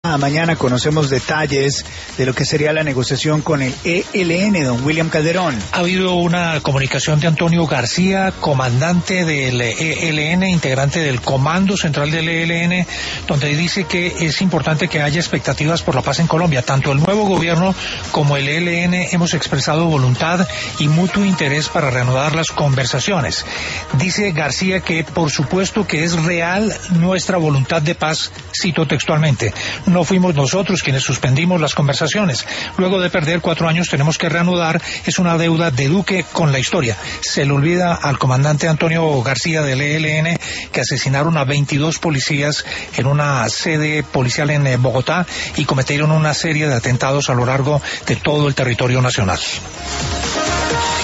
Mañana conocemos detalles de lo que sería la negociación con el ELN, don William Calderón. Ha habido una comunicación de Antonio García, comandante del ELN, integrante del Comando Central del ELN, donde dice que es importante que haya expectativas por la paz en Colombia. Tanto el nuevo gobierno como el ELN hemos expresado voluntad y mutuo interés para reanudar las conversaciones. Dice García que por supuesto que es real nuestra voluntad de paz, cito textualmente. No fuimos nosotros quienes suspendimos las conversaciones. Luego de perder 4 años tenemos que reanudar. Es una deuda de Duque con la historia. Se le olvida al comandante Antonio García del ELN que asesinaron a 22 policías en una sede policial en Bogotá y cometieron una serie de atentados a lo largo de todo el territorio nacional.